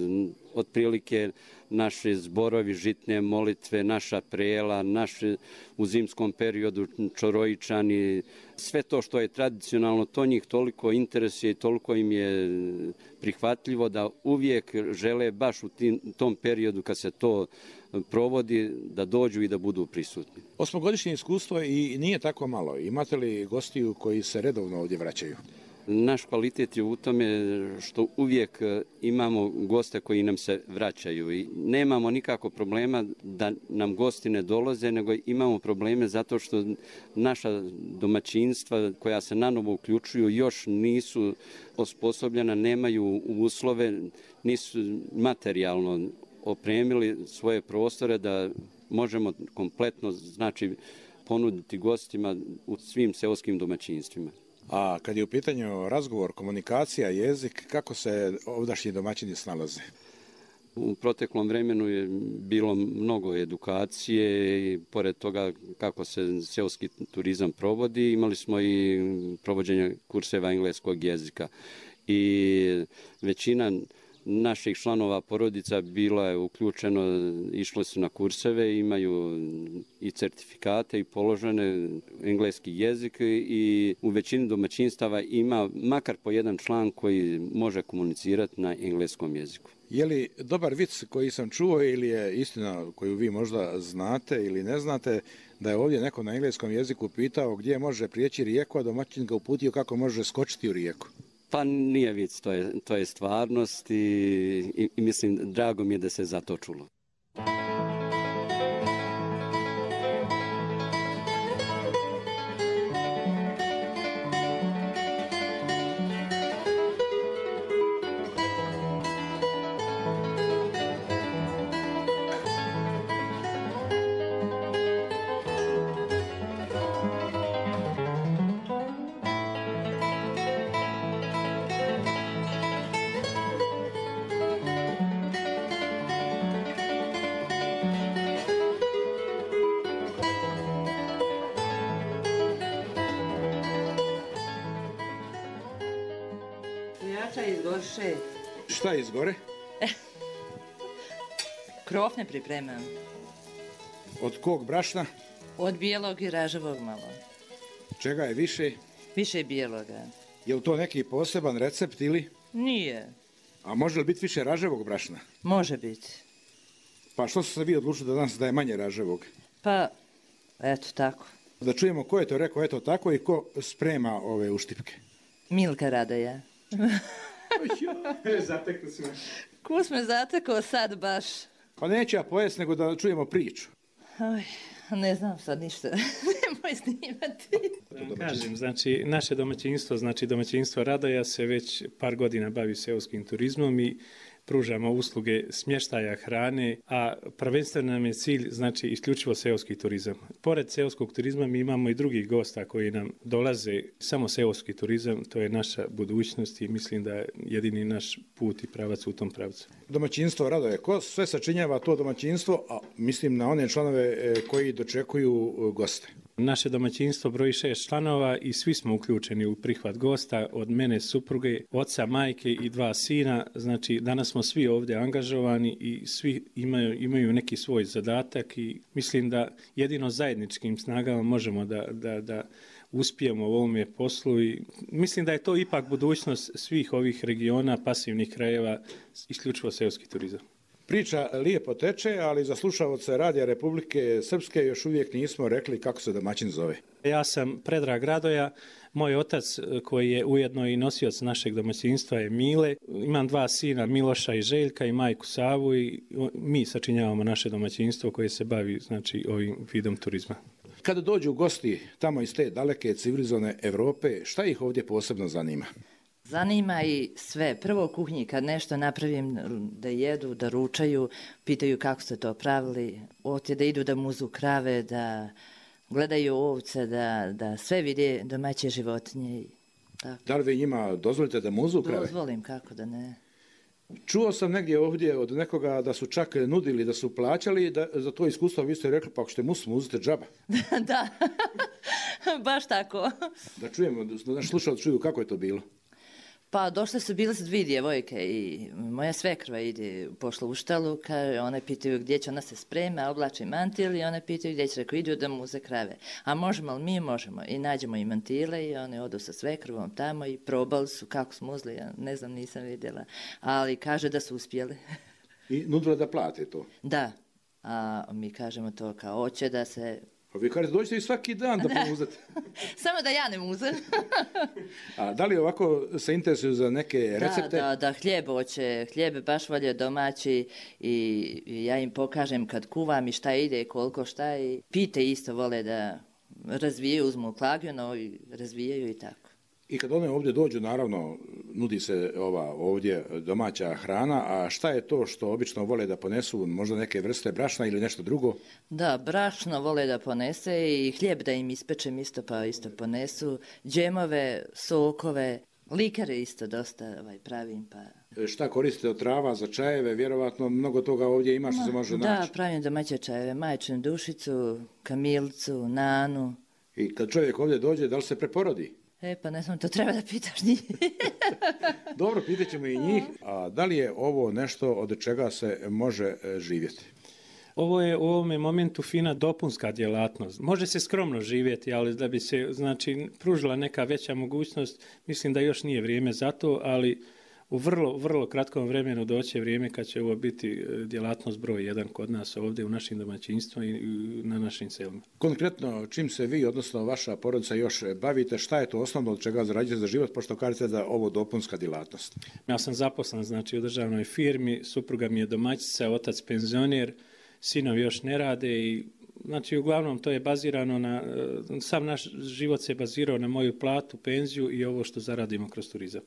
otprilike naši zborovi, žitne molitve, naša prela, naši u zimskom periodu čorojičani, sve to što je tradicionalno, to njih toliko interesuje i toliko im je prihvatljivo da uvijek žele baš u tim, tom periodu kad se to provodi da dođu i da budu prisutni. Osmogodišnje iskustvo i nije tako malo. Imate li gostiju koji se redovno ovdje vraćaju? Naš kvalitet je u tome što uvijek imamo goste koji nam se vraćaju i nemamo nikako problema da nam gosti ne dolaze, nego imamo probleme zato što naša domaćinstva koja se nanovo uključuju još nisu osposobljena, nemaju uslove, nisu materijalno opremili svoje prostore da možemo kompletno znači ponuditi gostima u svim seoskim domaćinstvima. A kad je u pitanju razgovor, komunikacija, jezik, kako se ovdašnji domaćini snalaze? U proteklom vremenu je bilo mnogo edukacije i pored toga kako se seoski turizam provodi, imali smo i provođenje kurseva engleskog jezika. I većina naših članova porodica bila je uključeno, išli su na kurseve, imaju i certifikate i položene engleski jezik i u većini domaćinstava ima makar po jedan član koji može komunicirati na engleskom jeziku. Je li dobar vic koji sam čuo ili je istina koju vi možda znate ili ne znate, da je ovdje neko na engleskom jeziku pitao gdje može prijeći rijeku, a domaćin ga uputio kako može skočiti u rijeku? Pa nije vic, to je, to je stvarnost i, i, i mislim, drago mi je da se za to čulo. Izgorše. Šta je izgore? Krofne pripremam. Od kog brašna? Od bijelog i ražavog malo. Čega je više? Više bijeloga. Je li to neki poseban recept ili? Nije. A može li biti više ražavog brašna? Može biti. Pa što ste se vi odlučili da danas da je manje ražavog? Pa, eto tako. Da čujemo ko je to rekao eto tako i ko sprema ove uštipke. Milka Radoja. Zatekli smo. Ko smo zatekao sad baš? Pa neću ja pojest, nego da čujemo priču. Oj, ne znam sad ništa. Nemoj snimati. Kažem, znači, naše domaćinstvo, znači domaćinstvo Radoja se već par godina bavi seoskim turizmom i pružamo usluge smještaja hrane, a prvenstveno nam je cilj, znači, isključivo seoski turizam. Pored seoskog turizma mi imamo i drugih gosta koji nam dolaze, samo seoski turizam, to je naša budućnost i mislim da je jedini naš put i pravac u tom pravcu. Domaćinstvo Radoje, ko sve sačinjava to domaćinstvo, a mislim na one članove koji dočekuju goste? Naše domaćinstvo broji šest članova i svi smo uključeni u prihvat gosta, od mene supruge, oca, majke i dva sina. Znači danas smo svi ovdje angažovani i svi imaju, imaju neki svoj zadatak i mislim da jedino zajedničkim snagama možemo da, da, da uspijemo u ovome poslu i mislim da je to ipak budućnost svih ovih regiona, pasivnih krajeva, isključivo seoski turizam. Priča lijepo teče, ali za slušaoce Radija Republike Srpske još uvijek nismo rekli kako se domaćin zove. Ja sam Predrag Radoja, moj otac koji je ujedno i nosioc našeg domaćinstva je Mile. Imam dva sina, Miloša i Željka i majku Savu i mi sačinjavamo naše domaćinstvo koje se bavi znači ovim vidom turizma. Kada dođu gosti tamo iz te daleke civilizovane Europe, šta ih ovdje posebno zanima? Zanima i sve. Prvo u kuhinji kad nešto napravim da jedu, da ručaju, pitaju kako ste to pravili, ovdje da idu da muzu krave, da gledaju ovce, da, da sve vide domaće životinje. Tako. Da li vi njima dozvolite da muzu krave? Dozvolim, kako da ne. Čuo sam negdje ovdje od nekoga da su čak nudili, da su plaćali, da za to iskustvo vi ste rekli pa ako ćete mus, muzite džaba. Da, baš tako. Da čujemo, da naš slušalci čuju kako je to bilo. Pa došle su, bile su dvije djevojke i moja svekrva ide, pošla u štalu, kaže, one pitaju gdje će, ona se sprema, oblači mantil i one pitaju gdje će, rekao, idu da muze krave. A možemo li mi? Možemo. I nađemo i mantile i one odu sa svekrvom tamo i probali su kako su muzli, ja ne znam, nisam vidjela. Ali kaže da su uspjeli. I nudila da plate to? Da. A mi kažemo to kao hoće da se... Pa vi kažete, dođete i svaki dan da pomuzate. Samo da ja ne muzem. A da li ovako se interesuju za neke recepte? Da, da, da, hljeb hoće, hljeb baš volje domaći i, i ja im pokažem kad kuvam i šta ide, koliko šta i pite isto vole da razvijaju, uzmu klagiono i razvijaju i tako. I kad one ovdje dođu, naravno, nudi se ova ovdje domaća hrana, a šta je to što obično vole da ponesu, možda neke vrste brašna ili nešto drugo? Da, brašno vole da ponese i hljeb da im ispečem isto pa isto ponesu, džemove, sokove, likare isto dosta ovaj, pravim pa... Šta koristite od trava za čajeve? Vjerovatno mnogo toga ovdje ima što se može da, naći. Da, pravim domaće čajeve, majčinu dušicu, kamilcu, nanu. I kad čovjek ovdje dođe, da li se preporodi? E, pa ne znam, to treba da pitaš njih. Dobro, pitat ćemo i njih. A da li je ovo nešto od čega se može živjeti? Ovo je u ovome momentu fina dopunska djelatnost. Može se skromno živjeti, ali da bi se znači, pružila neka veća mogućnost, mislim da još nije vrijeme za to, ali u vrlo, vrlo kratkom vremenu doće vrijeme kad će ovo biti djelatnost broj jedan kod nas ovdje u našim domaćinstvima i na našim selima. Konkretno, čim se vi, odnosno vaša porodica još bavite, šta je to osnovno od čega zarađujete za život, pošto kažete da ovo dopunska djelatnost? Ja sam zaposlen znači, u državnoj firmi, supruga mi je domaćica, otac penzioner, sinovi još ne rade i znači uglavnom to je bazirano na, sam naš život se bazirao na moju platu, penziju i ovo što zaradimo kroz turizam.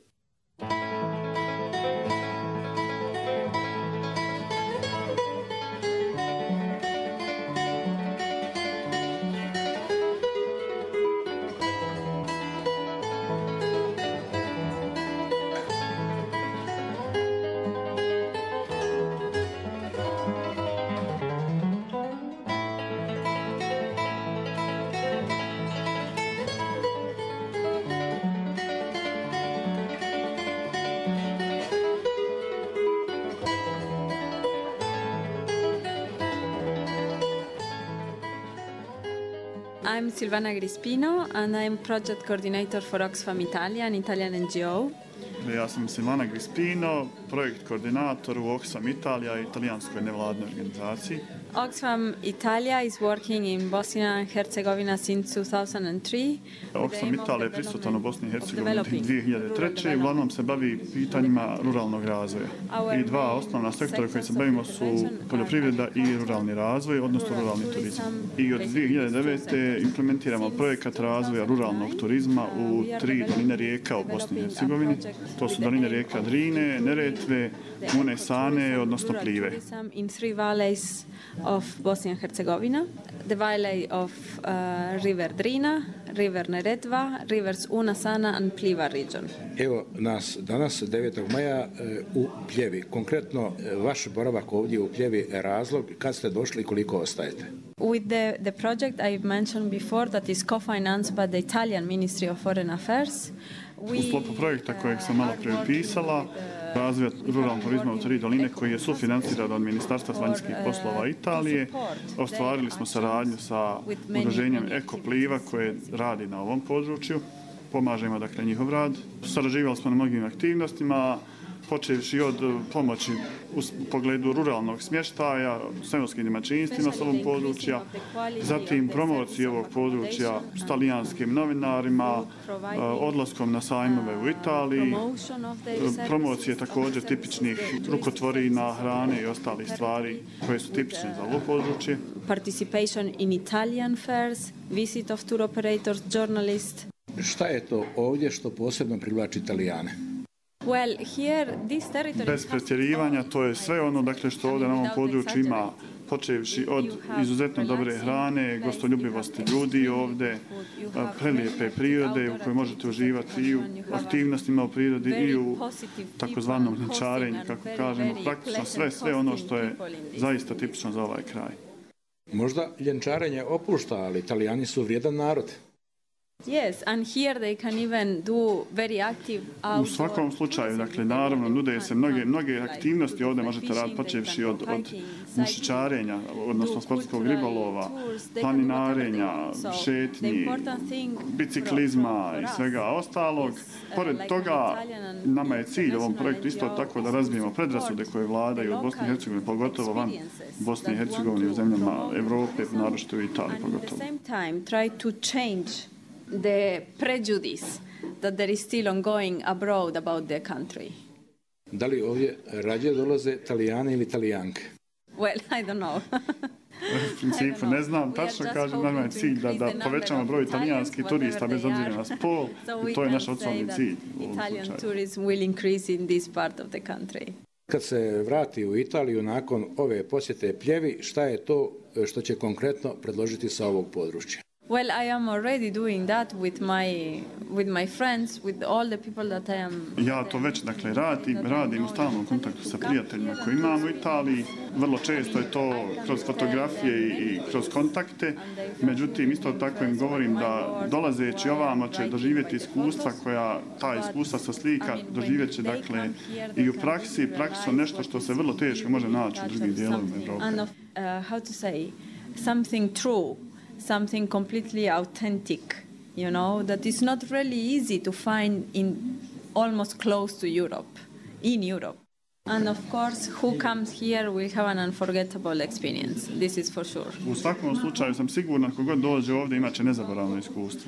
I'm Silvana Grispino and I'm project coordinator for Oxfam Italia, an Italian N G O. Ja sam Silvana Grispino, projekt koordinator u Oxfam Italija, italijanskoj nevladnoj organizaciji. Oxfam Italia is working in Bosnia and Herzegovina since two thousand three. Oxfam Italija je prisutan u Bosni i Hercegovini dvije hiljade treće i uglavnom se bavi pitanjima ruralnog razvoja. I dva osnovna sektora koji se bavimo su poljoprivreda i ruralni razvoj, odnosno ruralni turizam. I od dvije hiljade devete implementiramo projekat razvoja ruralnog turizma u tri doline rijeka u Bosni i Hercegovini. To su doline rijeka Drine, Neretve, Une Sane, odnosno Plive. In three valleys of Bosnia and Herzegovina, the valley of uh, River Drina, River Neretva, rivers Una Sana and Pliva region. Evo nas danas devetog maja u Pljevi. Konkretno vaš boravak ovdje u Pljevi je razlog kad ste došli i koliko ostajete? With the, the project I've mentioned before that is co-financed by the Italian Ministry of Foreign Affairs. U sklopu projekta kojeg sam malo prije opisala, razvoj ruralnog turizma u tri doline koji je sufinanciran od Ministarstva vanjskih poslova Italije, ostvarili smo saradnju sa udruženjem Ekopliva koje radi na ovom području. Pomažemo dakle njihov rad. Sarađivali smo na mnogim aktivnostima, počevši od pomoći u pogledu ruralnog smještaja, seoskim domaćinstvima s ovog područja, zatim promocije ovog područja s talijanskim novinarima, odlaskom na sajmove u Italiji, promocije također tipičnih rukotvorina, hrane i ostalih stvari koje su tipične za ovo područje. Participation in Italian fairs, visit of tour operators, journalists. Šta je to ovdje što posebno privlači Italijane? Well, here, this territory... Bez pretjerivanja, to je sve ono dakle, što ovdje na ovom području ima, počevši od izuzetno dobre hrane, gostoljubivosti ljudi ovdje, prelijepe prirode u kojoj možete uživati i u aktivnostima u prirodi i u takozvanom ljenčarenju, kako kažemo, praktično sve, sve ono što je zaista tipično za ovaj kraj. Možda ljenčarenje opušta, ali Italijani su vrijedan narod. Yes, and here they can even do very active U svakom slučaju, dakle, naravno, nude se mnoge, mnoge aktivnosti ovdje možete raditi, počevši od, od mušičarenja, odnosno sportskog ribolova, planinarenja, šetnji, biciklizma i svega ostalog. Pored toga, nama je cilj u ovom projektu isto tako da razbijemo predrasude koje vladaju od Bosne i Hercegovine, pogotovo van Bosne i Hercegovine u zemljama Evrope, naročito u Italiji pogotovo. The prejudice that there is still ongoing abroad about their country. Da li ovdje rađe dolaze Talijani ili Talijanke? Well, I don't know. U principu ne znam, tačno kažem, nama je cilj da, da povećamo broj italijanskih turista bez obzira na spol i to je naš osnovni cilj. Italian tourism will increase in this part of the country. Kad se vrati u Italiju nakon ove posjete Pljevi, šta je to što će konkretno predložiti sa ovog područja? Well, I am already doing that with my with my friends, with all the people that I am. Ja to već dakle radim, radim u stalnom kontaktu sa prijateljima koji imam u Italiji. Vrlo često je to kroz fotografije i kroz kontakte. Međutim, isto tako im govorim da dolazeći ovamo će doživjeti iskustva koja ta iskustva sa slika doživjet će dakle i u praksi, prakso nešto što se vrlo teško može naći u drugim dijelovima Evrope. And of, uh, how to say something true. Something completely authentic, you know, that is not really easy to find in almost close to Europe, in Europe. And of course, who comes here will have an unforgettable experience. This is for sure. U svakom slučaju sam sigurna kako god dođe ovdje imat će nezaboravno iskustvo.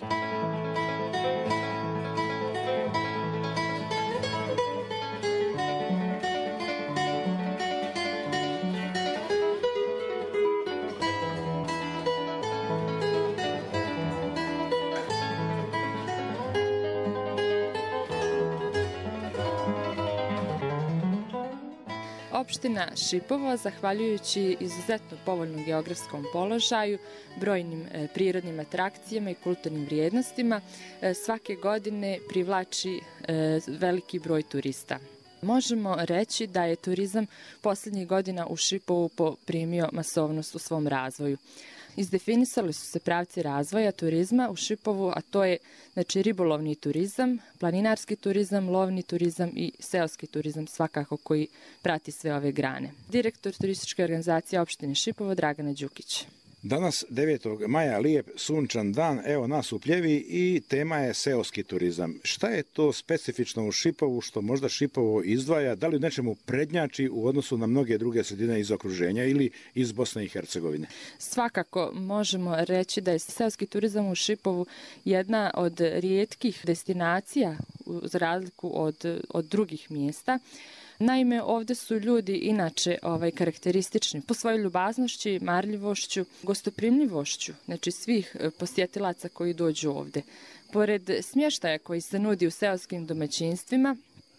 Opština Šipovo, zahvaljujući izuzetno povoljnom geografskom položaju, brojnim e, prirodnim atrakcijama i kulturnim vrijednostima, e, svake godine privlači e, veliki broj turista. Možemo reći da je turizam posljednjih godina u Šipovu poprimio masovnost u svom razvoju. Izdefinisali su se pravci razvoja turizma u Šipovu, a to je znači, ribolovni turizam, planinarski turizam, lovni turizam i seoski turizam svakako koji prati sve ove grane. Direktor turističke organizacije opštine Šipovo Dragana Đukić. Danas devetog maja, lijep sunčan dan, evo nas u Pljevi i tema je seoski turizam. Šta je to specifično u Šipovu što možda Šipovo izdvaja, da li u nečemu prednjači u odnosu na mnoge druge sredine iz okruženja ili iz Bosne i Hercegovine? Svakako možemo reći da je seoski turizam u Šipovu jedna od rijetkih destinacija za razliku od, od drugih mjesta. Naime, ovdje su ljudi inače ovaj, karakteristični po svojoj ljubaznošću, marljivošću, gostoprimljivošću, znači svih posjetilaca koji dođu ovdje. Pored smještaja koji se nudi u seoskim domaćinstvima,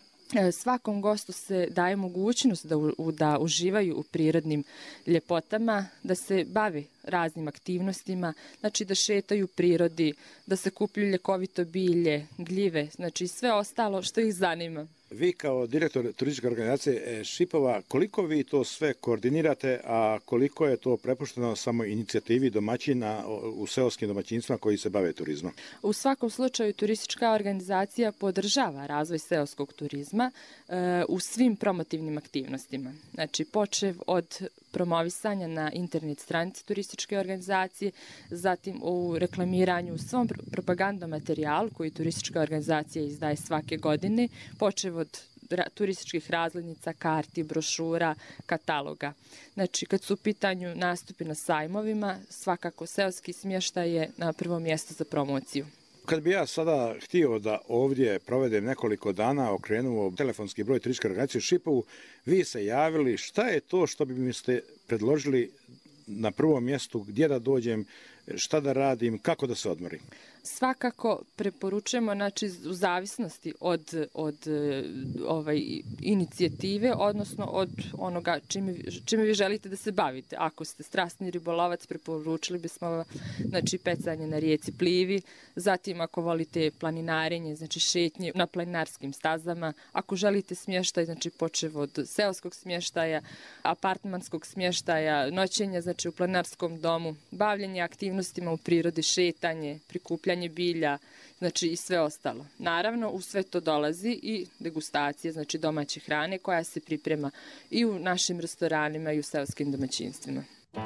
svakom gostu se daje mogućnost da, u, da uživaju u prirodnim ljepotama, da se bave raznim aktivnostima, znači da šetaju u prirodi, da se kuplju ljekovito bilje, gljive, znači sve ostalo što ih zanima. Vi kao direktor turističke organizacije Šipova, koliko vi to sve koordinirate, a koliko je to prepušteno samo inicijativi domaćina u seoskim domaćinstvima koji se bave turizmom? U svakom slučaju turistička organizacija podržava razvoj seoskog turizma e, u svim promotivnim aktivnostima. Znači počev od promovisanja na internet stranici turističke organizacije, zatim u reklamiranju u svom propagandnom materijalu koji turistička organizacija izdaje svake godine, počev od turističkih razglednica, karti, brošura, kataloga. Znači, kad su u pitanju nastupi na sajmovima, svakako seoski smještaj je na prvo mjesto za promociju. Kad bi ja sada htio da ovdje provedem nekoliko dana, okrenuo telefonski broj turističke organizacije u Šipovu, vi se javili, šta je to što bi mi ste predložili na prvom mjestu, gdje da dođem, šta da radim, kako da se odmorim? Svakako preporučujemo, znači, u zavisnosti od, od ovaj, inicijative, odnosno od onoga čime, čime vi želite da se bavite. Ako ste strasni ribolovac, preporučili bismo znači, pecanje na rijeci Plivi, zatim ako volite planinarenje, znači šetnje na planinarskim stazama, ako želite smještaj, znači počev od seoskog smještaja, apartmanskog smještaja, noćenja, znači u planinarskom domu, bavljenje aktivnostima u prirodi, šetanje, prikupljanje skupljanje bilja, znači i sve ostalo. Naravno, u sve to dolazi i degustacija, znači domaće hrane koja se priprema i u našim restoranima i u seoskim domaćinstvima.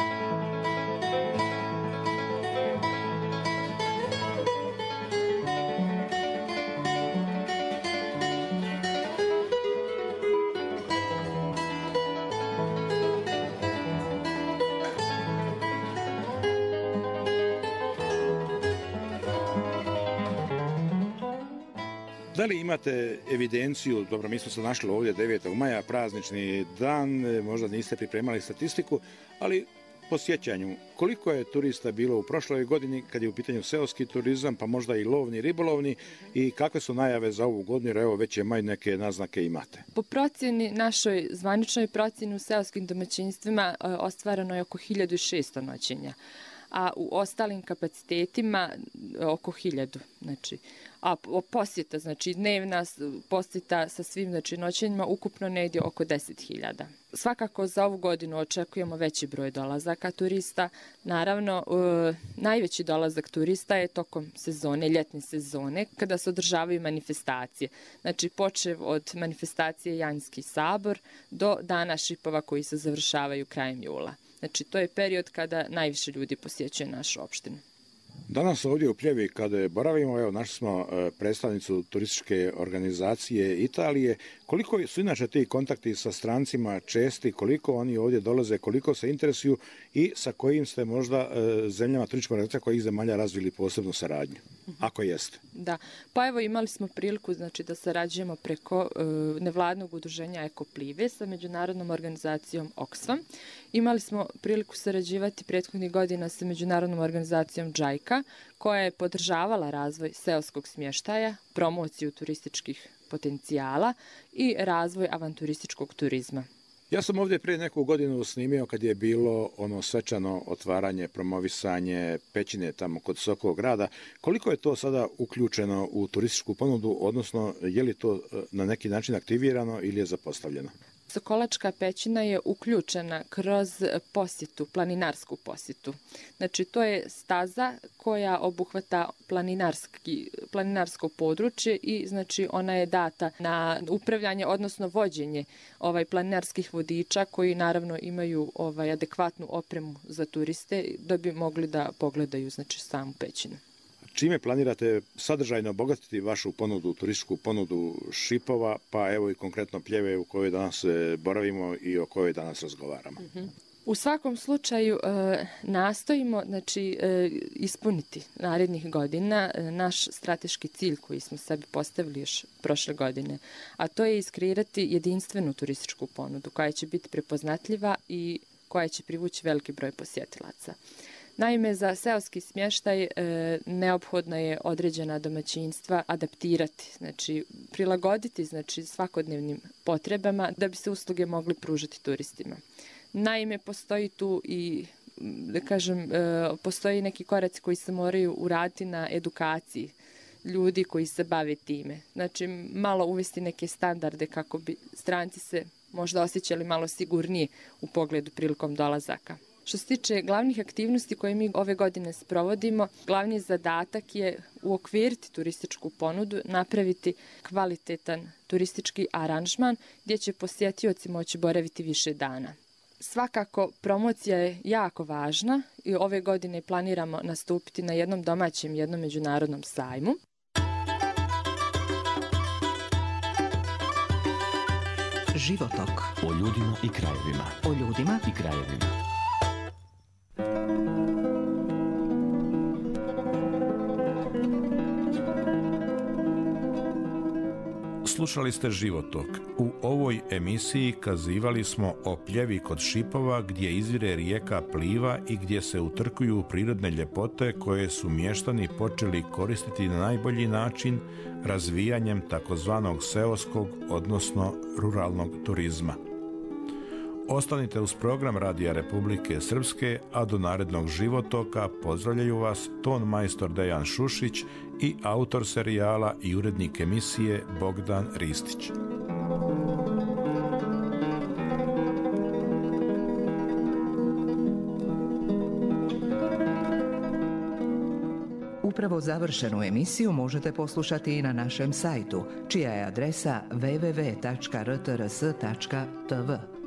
Da li imate evidenciju, dobro, mi smo se našli ovdje devetog maja, praznični dan, možda niste pripremali statistiku, ali po sjećanju, koliko je turista bilo u prošloj godini kad je u pitanju seoski turizam, pa možda i lovni, ribolovni, i kakve su najave za ovu godinu, jer evo već je maj, neke naznake imate? Po procjeni, našoj zvaničnoj procjeni u seoskim domaćinstvima ostvarano je oko hiljadu šesto noćenja, a u ostalim kapacitetima oko hiljadu, znači. A posjeta, znači dnevna posjeta sa svim znači, noćenjima ukupno negdje oko deset hiljada. Svakako za ovu godinu očekujemo veći broj dolazaka turista. Naravno, e, najveći dolazak turista je tokom sezone, ljetne sezone, kada se održavaju manifestacije. Znači, počev od manifestacije Janjski sabor do dana šipova koji se završavaju krajem jula. Znači, to je period kada najviše ljudi posjećuje našu opštinu. Danas ovdje u Pljevi kada boravimo, evo, našli smo predstavnicu turističke organizacije Italije. Koliko su inače ti kontakti sa strancima česti, koliko oni ovdje dolaze, koliko se interesuju i sa kojim ste možda zemljama turističkog organizacija kojih zemalja razvili posebnu saradnju, ako jeste? Da, pa evo imali smo priliku znači, da sarađujemo preko e, nevladnog udruženja Ekoplive sa međunarodnom organizacijom Oxfam. Imali smo priliku sarađivati prethodnih godina sa međunarodnom organizacijom Džajka, koja je podržavala razvoj seoskog smještaja, promociju turističkih potencijala i razvoj avanturističkog turizma. Ja sam ovdje prije neku godinu snimio kad je bilo ono svečano otvaranje, promovisanje pećine tamo kod Sokovog grada. Koliko je to sada uključeno u turističku ponudu, odnosno je li to na neki način aktivirano ili je zapostavljeno? Sokolačka pećina je uključena kroz posjetu, planinarsku posjetu. Znači, to je staza koja obuhvata planinarski, planinarsko područje i znači ona je data na upravljanje, odnosno vođenje ovaj planinarskih vodiča koji naravno imaju ovaj adekvatnu opremu za turiste da bi mogli da pogledaju znači samu pećinu. Čime planirate sadržajno obogatiti vašu ponudu, turističku ponudu šipova, pa evo i konkretno Pljeve u kojoj danas boravimo i o kojoj danas razgovaramo? Uh-huh. U svakom slučaju e, nastojimo znači, e, ispuniti narednih godina e, naš strateški cilj koji smo sebi postavili još prošle godine, a to je iskreirati jedinstvenu turističku ponudu koja će biti prepoznatljiva i koja će privući veliki broj posjetilaca. Naime, za seoski smještaj e, neophodno je određena domaćinstva adaptirati, znači prilagoditi znači, svakodnevnim potrebama da bi se usluge mogli pružati turistima. Naime, postoji tu i, da kažem, e, postoji neki koraci koji se moraju uraditi na edukaciji ljudi koji se bave time. Znači, malo uvesti neke standarde kako bi stranci se možda osjećali malo sigurnije u pogledu prilikom dolazaka. Što se tiče glavnih aktivnosti koje mi ove godine sprovodimo, glavni zadatak je uokviriti turističku ponudu, napraviti kvalitetan turistički aranžman gdje će posjetioci moći boraviti više dana. Svakako, promocija je jako važna i ove godine planiramo nastupiti na jednom domaćem i jednom međunarodnom sajmu. Životok. O ljudima i krajevima. O ljudima i krajevima. Slušali ste Životok. U ovoj emisiji kazivali smo o Pljevi kod Šipova gdje izvire rijeka Pliva i gdje se utrkuju prirodne ljepote koje su mještani počeli koristiti na najbolji način razvijanjem takozvanog seoskog, odnosno ruralnog turizma. Ostanite uz program Radija Republike Srpske, a do narednog Životoka pozdravljaju vas ton majstor Dejan Šušić i autor serijala i urednik emisije Bogdan Ristić. U upravo završenu emisiju možete poslušati i na našem sajtu, čija je adresa w w w tačka r t r s tačka t v.